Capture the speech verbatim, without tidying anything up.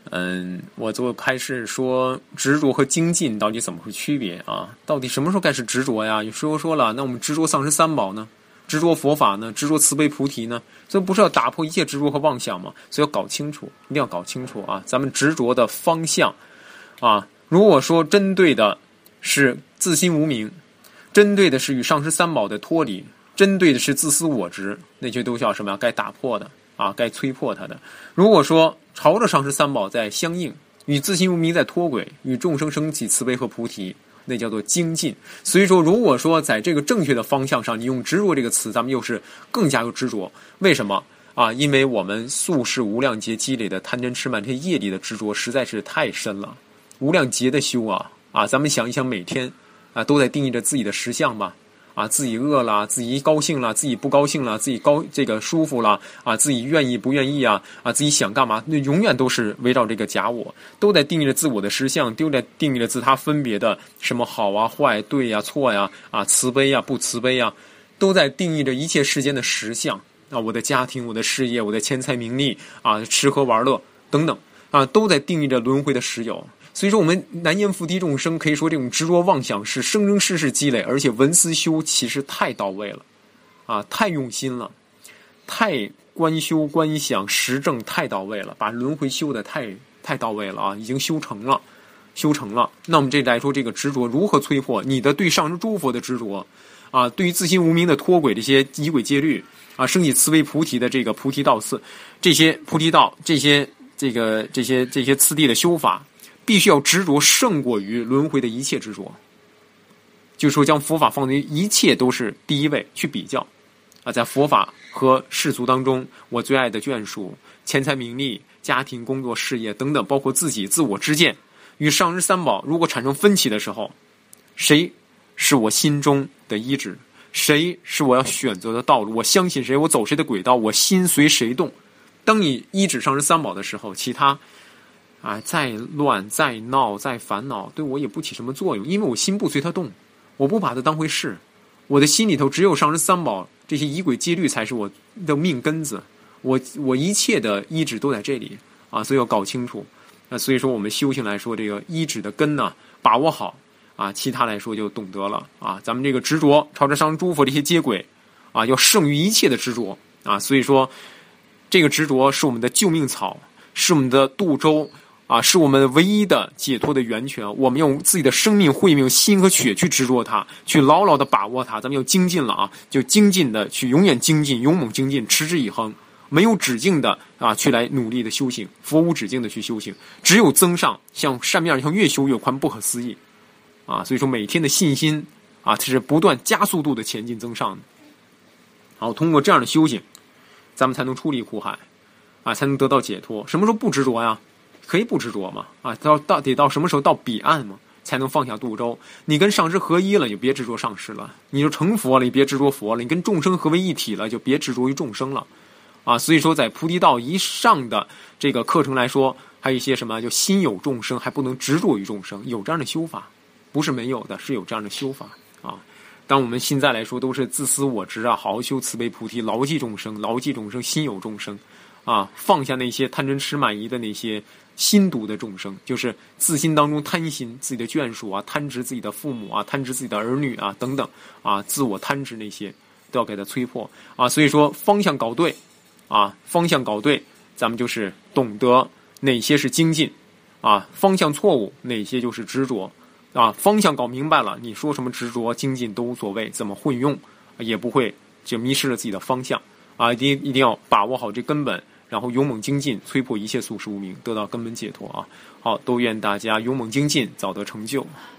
嗯，我做开示说执着和精进到底怎么会区别啊？到底什么时候该是执着呀？有时候说了，那我们执着丧失三宝呢？执着佛法呢？执着慈悲菩提呢？所以不是要打破一切执着和妄想吗？所以要搞清楚，一定要搞清楚啊！咱们执着的方向啊，如果说针对的是自心无明，针对的是与上师三宝的脱离，针对的是自私我执，那些都叫什么呀？该打破的啊，该摧破它的。如果说朝着上师三宝在相应，与自心无明在脱轨，与众生升起慈悲和菩提，那叫做精进。所以说，如果说在这个正确的方向上，你用执着这个词，咱们又是更加有执着。为什么啊？因为我们宿世无量劫积累的贪嗔痴慢这些业力的执着实在是太深了，无量劫的修啊啊！咱们想一想，每天啊都在定义着自己的实相吧。啊，自己饿了，自己高兴了，自己不高兴了，自己高这个舒服了啊，自己愿意不愿意啊啊，自己想干嘛，那永远都是围绕这个假我，都在定义着自我的实相，都在定义着自他分别的什么好啊、坏、对呀、错呀啊、慈悲呀、不慈悲呀，都在定义着一切世间的实相啊，我的家庭、我的事业、我的钱财名利啊、吃喝玩乐等等啊，都在定义着轮回的实有。所以说，我们南阎浮提众生可以说这种执着妄想是生生世世积累，而且文思修其实太到位了，啊，太用心了，太观修观想实证太到位了，把轮回修的太太到位了啊，已经修成了，修成了。那我们这来说，这个执着如何摧破？你的对上师诸佛的执着啊，对于自心无明的脱轨，这些仪轨戒律啊，升起慈悲菩提的这个菩提道次，这些菩提道，这些这个这些这些次第的修法。必须要执着胜过于轮回的一切执着，就是说将佛法放在一切都是第一位去比较啊，在佛法和世俗当中，我最爱的眷属、钱财名利、家庭、工作、事业等等，包括自己自我之见，与上师三宝如果产生分歧的时候，谁是我心中的依止？谁是我要选择的道路？我相信谁，我走谁的轨道，我心随谁动。当你依止上师三宝的时候，其他啊，再乱、再闹、再烦恼，对我也不起什么作用，因为我心不随他动，我不把它当回事。我的心里头只有上师三宝这些仪轨戒律才是我的命根子，我我一切的依止都在这里啊，所以要搞清楚。那所以说，我们修行来说，这个依止的根呢，把握好啊，其他来说就懂得了啊。咱们这个执着朝着上师诸佛这些接轨啊，要胜于一切的执着啊。所以说，这个执着是我们的救命草，是我们的渡舟。啊，是我们唯一的解脱的源泉。我们用自己的生命、慧命、心和血去执着它，去牢牢的把握它。咱们要精进了啊，就精进的去永远精进，勇猛精进，持之以恒，没有止境的啊，去来努力的修行，佛无止境的去修行，只有增上，像扇面像越修越宽，不可思议啊！所以说，每天的信心啊，它是不断加速度的前进增上的。好，通过这样的修行，咱们才能出离苦海啊，才能得到解脱。什么时候不执着呀？可以不执着嘛？啊，到到底到什么时候到彼岸嘛，才能放下渡舟？你跟上师合一了，就别执着上师了；你就成佛了，你别执着佛了；你跟众生合为一体了，就别执着于众生了。啊，所以说在菩提道以上的这个课程来说，还有一些什么，就心有众生，还不能执着于众生，有这样的修法，不是没有的，是有这样的修法啊。当我们现在来说都是自私我执啊，好好修慈悲菩提，牢记众生，牢记众生，心有众生啊，放下那些贪嗔痴慢疑的那些心毒的众生，就是自心当中贪心自己的眷属啊，贪执自己的父母啊，贪执自己的儿女啊等等啊，自我贪执那些都要给它摧破啊。所以说方向搞对啊，方向搞对，咱们就是懂得哪些是精进啊，方向错误哪些就是执着啊。方向搞明白了，你说什么执着精进都无所谓，怎么混用也不会就迷失了自己的方向啊。一定一定要把握好这根本，然后勇猛精进，摧破一切宿世无明，得到根本解脱啊！好，都愿大家勇猛精进，早得成就。